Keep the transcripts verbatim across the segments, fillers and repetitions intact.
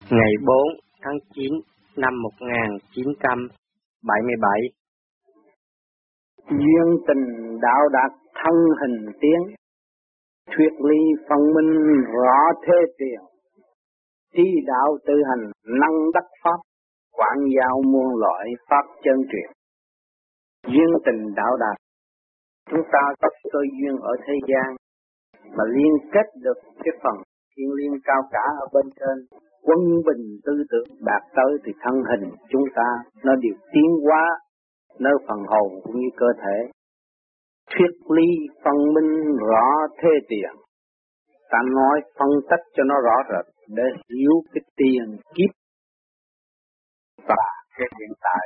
Ngày bốn tháng chín năm một nghìn chín trăm bảy mươi bảy. Duyên tình đạo đạt thân hình tiến, thuyết ly phân minh rõ thế tiền. Trí đạo tự hành năng đắc pháp, quảng giao muôn loại pháp chân truyền. Duyên tình đạo đạt, chúng ta có cơ duyên ở thế gian mà liên kết được cái phần thiên liêng cao cả ở bên trên, quân bình tư tưởng đạt tới thì thân hình chúng ta nó đều tiến hóa nơi phần hồn cũng như cơ thể. Thuyết ly phân minh rõ thế tiền, ta nói phân tích cho nó rõ rệt để hiểu cái tiền kiếp và cái hiện tại.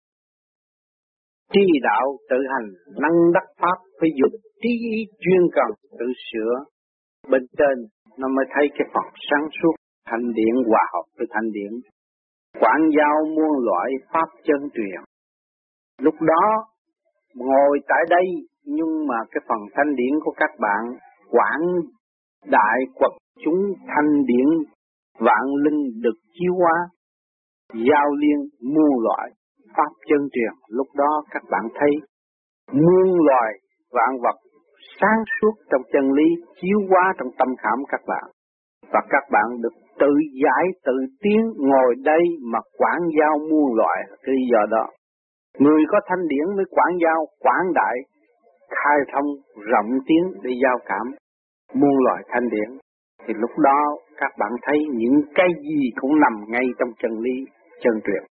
Trí đạo tự hành năng đắc pháp, phải dùng trí ý chuyên cần tự sửa. Bên trên nó mới thấy cái phần sáng suốt, thanh điển hòa hợp với thanh điển, quảng giao muôn loại pháp chân truyền. Lúc đó ngồi tại đây nhưng mà cái phần thanh điển của các bạn quảng đại quật chúng thanh điển vạn linh được chiếu hóa, giao liên muôn loại pháp chân truyền. Lúc đó các bạn thấy muôn loài vạn vật sáng suốt trong chân lý chiếu hóa trong tâm khảm các bạn, và các bạn được tự giải tự tiến ngồi đây mà quảng giao muôn loài. Cái lý do đó người có thanh điển mới quảng giao quảng đại, khai thông rộng tiến để giao cảm muôn loài thanh điển. Thì lúc đó các bạn thấy những cái gì cũng nằm ngay trong chân lý chân truyền.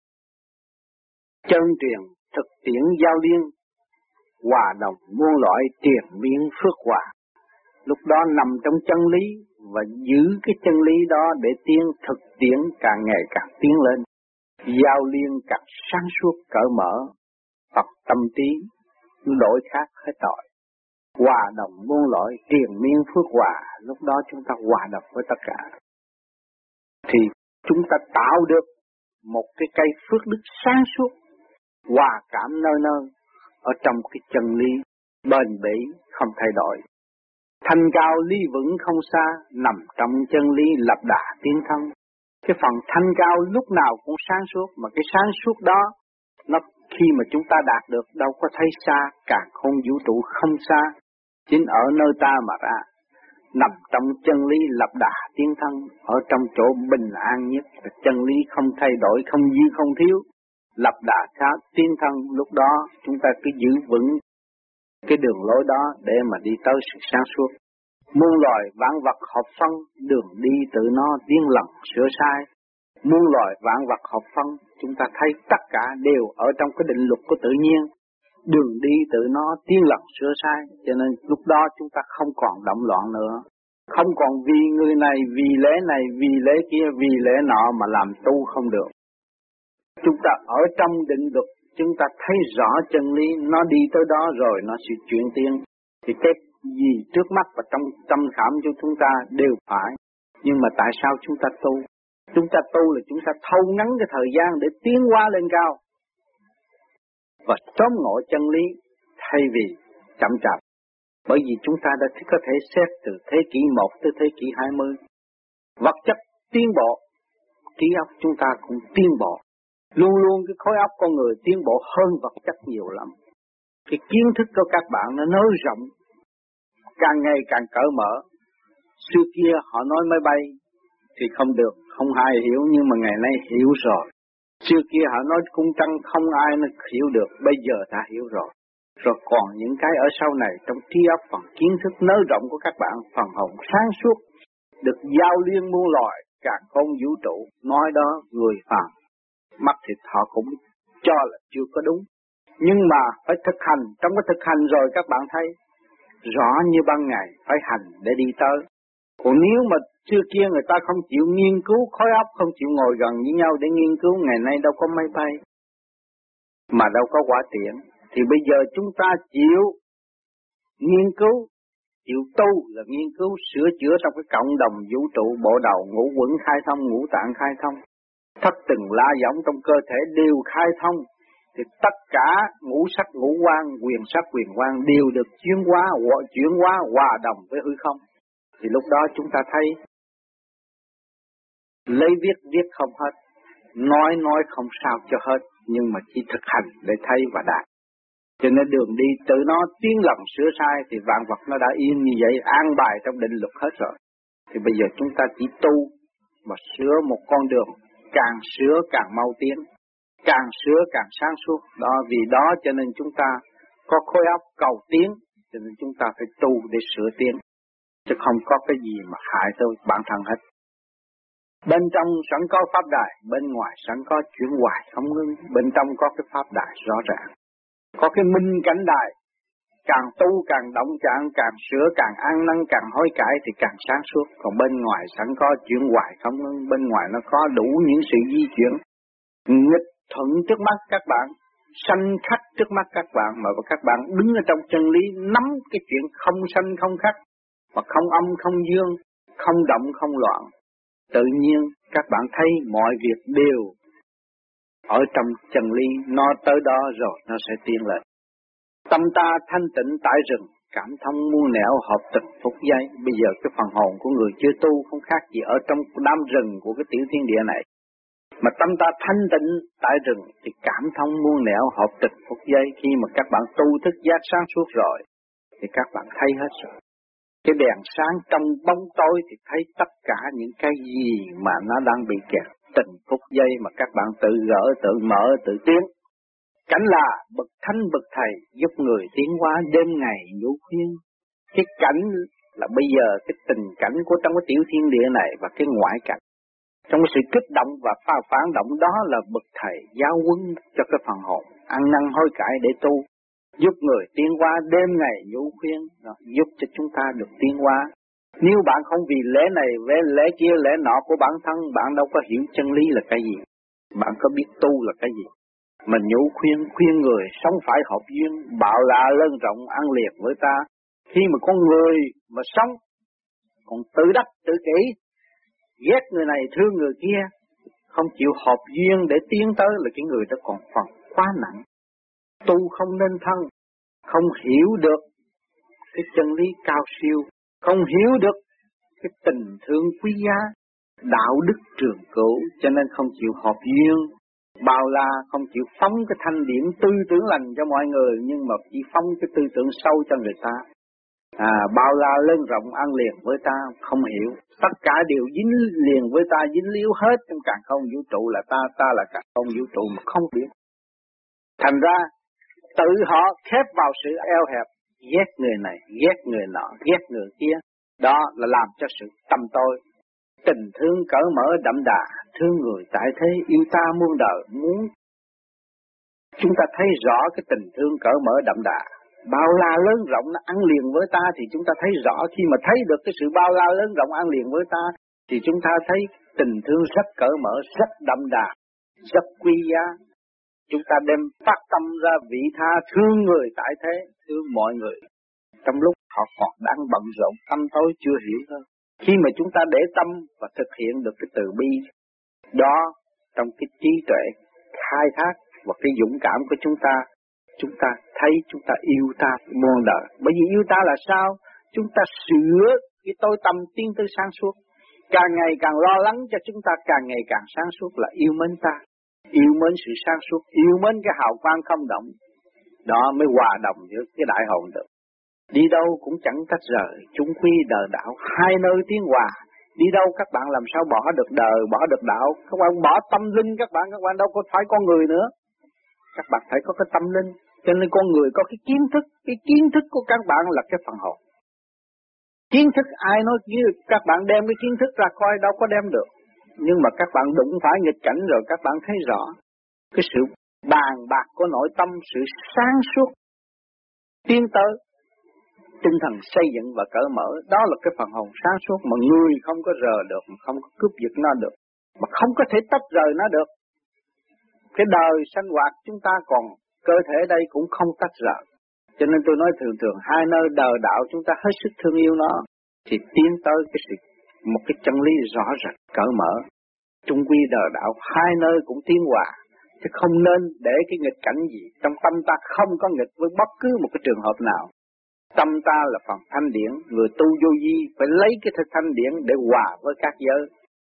Chân truyền thực tiễn giao liên, hòa đồng muôn loại triền miên phước hòa. Lúc đó nằm trong chân lý và giữ cái chân lý đó để tiến thực tiễn càng ngày càng tiến lên. Giao liên càng sáng suốt cởi mở, Phật tâm trí đổi khác hết tội. Hòa đồng muôn loại triền miên phước hòa, lúc đó chúng ta hòa đồng với tất cả. Thì chúng ta tạo được một cái cây phước đức sáng suốt, hòa cảm nơi nơi ở trong cái chân lý bền bỉ không thay đổi. Thanh cao ly vững không xa, nằm trong chân lý lập đà tiến thân. Cái phần thanh cao lúc nào cũng sáng suốt, mà cái sáng suốt đó nó khi mà chúng ta đạt được đâu có thấy xa, càng không vũ trụ không xa, chính ở nơi ta mà ra. Nằm trong chân lý lập đà tiến thân, ở trong chỗ bình an nhất, chân lý không thay đổi, không dư không thiếu, lập đà khá tiến thân. Lúc đó chúng ta cứ giữ vững cái đường lối đó để mà đi tới sự sáng suốt. Muôn loài vạn vật hợp phân, đường đi tự nó tiến lần sửa sai. Muôn loài vạn vật hợp phân, chúng ta thấy tất cả đều ở trong cái định luật của tự nhiên. Đường đi tự nó tiến lần sửa sai, cho nên lúc đó chúng ta không còn động loạn nữa. Không còn vì người này, vì lễ này, vì lễ kia, vì lễ nọ mà làm tu không được. Chúng ta ở trong định luật, chúng ta thấy rõ chân lý, nó đi tới đó rồi nó sẽ chuyển tiến. Thì cái gì trước mắt và trong tâm khảm của chúng ta đều phải. Nhưng mà tại sao chúng ta tu? Chúng ta tu là chúng ta thâu ngắn cái thời gian để tiến hóa lên cao và sớm ngộ chân lý thay vì chậm chạp. Bởi vì chúng ta đã có thể xét từ thế kỷ một tới thế kỷ hai mươi. Vật chất tiến bộ, trí óc chúng ta cũng tiến bộ. Luôn luôn cái khối óc con người tiến bộ hơn vật chất nhiều lắm. Cái kiến thức của các bạn nó nới rộng, càng ngày càng cởi mở. Xưa kia họ nói máy bay thì không được, không ai hiểu, nhưng mà ngày nay hiểu rồi. Xưa kia họ nói cung trăng không ai nó hiểu được, bây giờ ta hiểu rồi. Rồi còn những cái ở sau này trong trí óc phần kiến thức nới rộng của các bạn, phần hồn sáng suốt, được giao liên muôn loài, càng không vũ trụ. Nói đó người phàm mắt thì họ cũng cho là chưa có đúng. Nhưng mà phải thực hành, trong cái thực hành rồi các bạn thấy rõ như ban ngày, phải hành để đi tới. Còn nếu mà trước kia người ta không chịu nghiên cứu khối óc, không chịu ngồi gần với nhau để nghiên cứu, ngày nay đâu có máy bay, mà đâu có quả tiễn. Thì bây giờ chúng ta chịu nghiên cứu, chịu tu là nghiên cứu sửa chữa trong cái cộng đồng vũ trụ, bộ đầu ngũ quẩn khai thông, ngũ tạng khai thông, thất từng la giống trong cơ thể đều khai thông. Thì tất cả ngũ sắc ngũ quan, quyền sắc quyền quan đều được chuyển hóa, chuyển hóa hòa đồng với hư không. Thì lúc đó chúng ta thấy lấy viết viết không hết, nói nói không sao cho hết, nhưng mà chỉ thực hành để thấy và đạt. Cho nên đường đi tự nó tiến lần sửa sai thì vạn vật nó đã yên như vậy, an bài trong định luật hết rồi. Thì bây giờ chúng ta chỉ tu và sửa một con đường, càng sửa càng mau tiến, càng sửa càng sáng suốt. Đó, vì đó cho nên chúng ta có khối óc cầu tiến, cho nên chúng ta phải tu để sửa tiến, chứ không có cái gì mà hại tới bản thân hết. Bên trong sẵn có pháp đài, bên ngoài sẵn có chuyển hoài không ngưng. Bên trong có cái pháp đài rõ ràng, có cái minh cảnh đài. Càng tu càng động chạm, càng sửa càng ăn năn, càng hối cải thì càng sáng suốt. Còn bên ngoài sẵn có chuyển hoài không ngưng. Bên ngoài nó có đủ những sự di chuyển nghịch thuận trước mắt các bạn, sanh khắc trước mắt các bạn, mà các bạn đứng ở trong chân lý, nắm cái chuyện không sanh không khắc, mà không âm không dương, không động không loạn. Tự nhiên các bạn thấy mọi việc đều ở trong chân lý, nó tới đó rồi nó sẽ tiến lên. Tâm ta thanh tịnh tại rừng, cảm thông muôn nẻo hợp tình phút giây. Bây giờ cái phần hồn của người chưa tu không khác gì ở trong đám rừng của cái tiểu thiên địa này. Mà tâm ta thanh tịnh tại rừng thì cảm thông muôn nẻo hợp tình phút giây. Khi mà các bạn tu thức giác sáng suốt rồi thì các bạn thấy hết rồi. Cái đèn sáng trong bóng tối thì thấy tất cả những cái gì mà nó đang bị kẹt tình phút giây mà các bạn tự gỡ, tự mở, tự tiến. Cảnh là bậc thánh bậc thầy giúp người tiến hóa đêm ngày nhũ khuyên. Cái cảnh là bây giờ cái tình cảnh của trong cái tiểu thiên địa này và cái ngoại cảnh. Trong cái sự kích động và pha phản động đó là bậc thầy giáo huấn cho cái phần hồn ăn năn hối cải để tu, giúp người tiến hóa đêm ngày nhũ khuyên, giúp cho chúng ta được tiến hóa. Nếu bạn không vì lẽ này về lẽ kia lẽ nọ của bản thân, bạn đâu có hiểu chân lý là cái gì, bạn có biết tu là cái gì. Mình nhũ khuyên, khuyên người sống phải hợp duyên, bạo lạ lớn rộng ăn liệt với ta. Khi mà con người mà sống còn tự đắc tự kỷ, ghét người này thương người kia, không chịu hợp duyên để tiến tới là cái người đó còn phần quá nặng. Tu không nên thân, không hiểu được cái chân lý cao siêu, không hiểu được cái tình thương quý giá, đạo đức trường cửu, cho nên không chịu hợp duyên. Bao la không chịu phóng cái thanh điển tư tưởng lành cho mọi người, nhưng mà chỉ phóng cái tư tưởng sâu cho người ta. À, bao la lớn rộng ăn liền với ta, không hiểu. Tất cả đều dính liền với ta, dính líu hết trong càn không vũ trụ là ta, ta là càn không vũ trụ mà không biết. Thành ra, tự họ khép vào sự eo hẹp, ghét người này, ghét người nọ, ghét người kia. Đó là làm cho sự tâm tôi. Tình thương cởi mở đậm đà, thương người tại thế, yêu ta muôn đời, muốn chúng ta thấy rõ cái tình thương cởi mở đậm đà, bao la lớn rộng nó ăn liền với ta thì chúng ta thấy rõ. Khi mà thấy được cái sự bao la lớn rộng ăn liền với ta thì chúng ta thấy tình thương rất cởi mở, rất đậm đà, rất quý giá. Chúng ta đem phát tâm ra vị tha thương người tại thế, thương mọi người. Trong lúc họ còn đang bận rộn tâm tối chưa hiểu thôi. Khi mà chúng ta để tâm và thực hiện được cái từ bi đó trong cái trí tuệ khai thác và cái dũng cảm của chúng ta, chúng ta thấy chúng ta yêu ta muôn đời. Bởi vì yêu ta là sao? Chúng ta sửa cái tối tâm tiến tới sáng suốt. Càng ngày càng lo lắng cho chúng ta, càng ngày càng sáng suốt là yêu mến ta, yêu mến sự sáng suốt, yêu mến cái hào quang không động. Đó mới hòa đồng giữa cái đại hồn được. Đi đâu cũng chẳng tách rời, chúng quy đời đạo, hai nơi tiến hòa. Đi đâu các bạn làm sao bỏ được đời, bỏ được đạo. Các bạn bỏ tâm linh các bạn, các bạn đâu có phải con người nữa. Các bạn phải có cái tâm linh. Cho nên con người có cái kiến thức, cái kiến thức của các bạn là cái phần hồn. Kiến thức ai nói chứ các bạn đem cái kiến thức ra coi đâu có đem được. Nhưng mà các bạn đụng phải nghịch cảnh rồi các bạn thấy rõ. Cái sự bàn bạc của nội tâm, sự sáng suốt, tiến tới, tinh thần xây dựng và cởi mở, đó là cái phần hồn sáng suốt mà người không có rờ được, mà không có cướp giật nó được, mà không có thể tách rời nó được. Cái đời sanh hoạt chúng ta còn cơ thể đây cũng không tách rời. Cho nên tôi nói thường thường hai nơi đời đạo chúng ta hết sức thương yêu nó thì tiến tới cái sự một cái chân lý rõ rệt cởi mở. Trung quy đời đạo hai nơi cũng tiến hòa, chứ không nên để cái nghịch cảnh gì. Trong tâm ta không có nghịch với bất cứ một cái trường hợp nào. Tâm ta là phần thanh điển, người tu vô vi phải lấy cái thanh điển để hòa với các giới.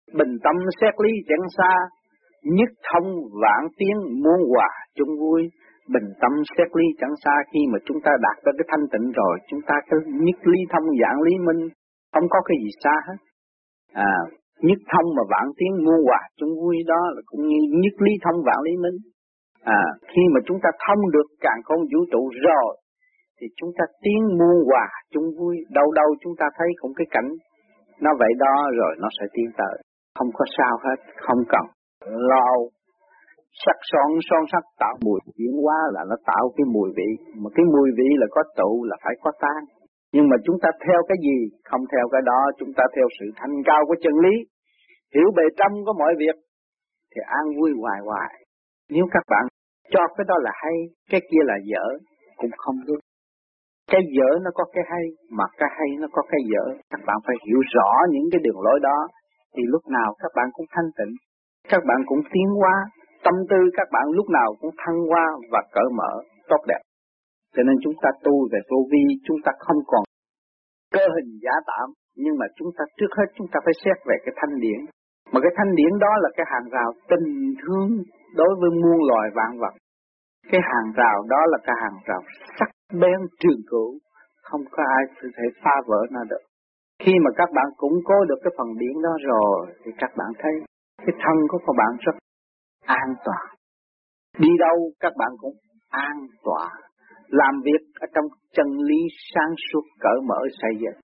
bình tâm xét lý chẳng xa, nhất thông vạn tiếng muôn hòa chung vui. Bình tâm xét lý chẳng xa, khi mà chúng ta đạt tới cái thanh tịnh rồi, chúng ta cứ nhất lý thông vạn lý minh, không có cái gì xa hết. À, nhất thông mà vạn tiếng muôn hòa chung vui, đó là cũng như nhất lý thông vạn lý minh. À, khi mà chúng ta thông được càn khôn vũ trụ rồi, thì chúng ta tiến muôn hòa chung vui. Đâu đâu chúng ta thấy cũng cái cảnh nó vậy đó, rồi nó sẽ tiến tới. Không có sao hết, không cần lo sắc son son sắc tạo mùi chuyển hóa là nó tạo cái mùi vị. Mà cái mùi vị là có tụ là phải có tan. Nhưng mà chúng ta theo cái gì? Không theo cái đó, chúng ta theo sự thanh cao của chân lý. Hiểu bề trong của mọi việc thì an vui hoài hoài. Nếu các bạn cho cái đó là hay, cái kia là dở, cũng không được. Cái dở nó có cái hay, mà cái hay nó có cái dở. Các bạn phải hiểu rõ những cái đường lối đó, thì lúc nào các bạn cũng thanh tịnh, các bạn cũng tiến hóa, tâm tư các bạn lúc nào cũng thăng hoa và cởi mở, tốt đẹp. Cho nên chúng ta tu về vô vi, chúng ta không còn cơ hình giả tạm, nhưng mà chúng ta trước hết chúng ta phải xét về cái thanh điển. Mà cái thanh điển đó là cái hàng rào tình thương đối với muôn loài vạn vật. Cái hàng rào đó là cái hàng rào sắc bén trường cửu, không có ai có thể phá vỡ nó được. Khi mà các bạn củng cố được cái phần điển đó rồi, thì các bạn thấy cái thân của các bạn rất an toàn. Đi đâu các bạn cũng an toàn. Làm việc ở trong chân lý sáng suốt cởi mở xây dựng.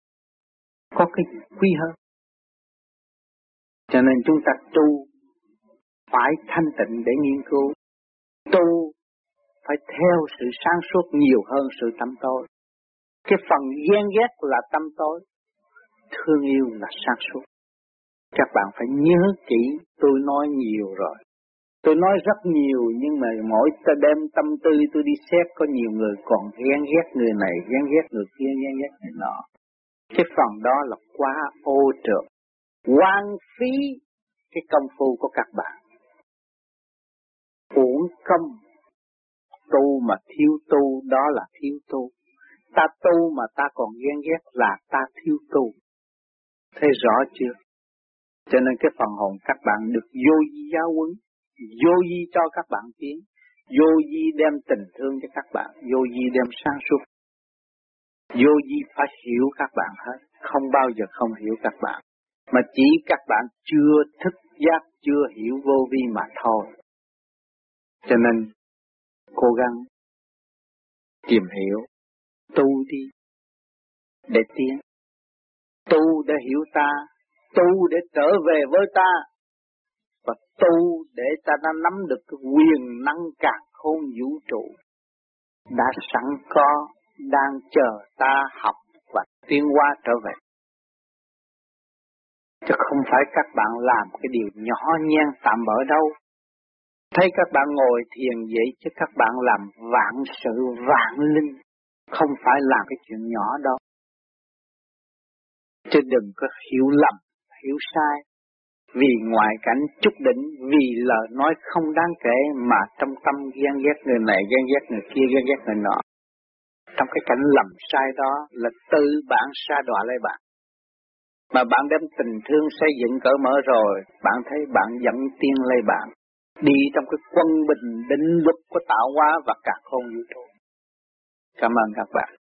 Có cái gì quý hơn. Cho nên chúng ta tu phải thanh tịnh để nghiên cứu. Tu phải theo sự sáng suốt nhiều hơn sự tâm tối. Cái phần ghen ghét là tâm tối, thương yêu là sáng suốt. Các bạn phải nhớ kỹ, tôi nói nhiều rồi. Tôi nói rất nhiều, nhưng mà mỗi đêm tâm tư tôi đi xét, có nhiều người còn ghen ghét người này, ghen ghét người kia, ghen ghét người nọ. Cái phần đó là quá ô trượt, hoang phí cái công phu của các bạn. Uổng công, tu mà thiếu tu, đó là thiếu tu. Ta tu mà ta còn ghen ghét là ta thiếu tu. Thấy rõ chưa? Cho nên cái phần hồn các bạn được vô vi giáo huấn, vô vi cho các bạn tiến, vô vi đem tình thương cho các bạn, vô vi đem sáng suốt. Vô vi phải hiểu các bạn hết, không bao giờ không hiểu các bạn. Mà chỉ các bạn chưa thức giác, chưa hiểu vô vi mà thôi. Cho nên cố gắng tìm hiểu, tu đi để tiến, tu để hiểu ta, tu để trở về với ta, và tu để ta đã nắm được cái quyền năng càn khôn vũ trụ đã sẵn có, đang chờ ta học và tiến hóa trở về. Chứ không phải các bạn làm cái điều nhỏ nhen tạm bỡ đâu. Thấy các bạn ngồi thiền vậy chứ các bạn làm vạn sự vạn linh, không phải làm cái chuyện nhỏ đâu. Chứ đừng có hiểu lầm, hiểu sai. Vì ngoại cảnh chút đỉnh, vì lời nói không đáng kể mà trong tâm ghen ghét người này, ghen ghét người kia, ghen ghét người nọ. Trong cái cảnh lầm sai đó là tự bạn sa đọa lấy bạn. Mà bạn đem tình thương xây dựng cởi mở rồi, bạn thấy bạn dẫn tiên lấy bạn. Đi trong cái quân bình định luật của tạo hóa và cả khôn vũ trụ. Cảm ơn các bạn.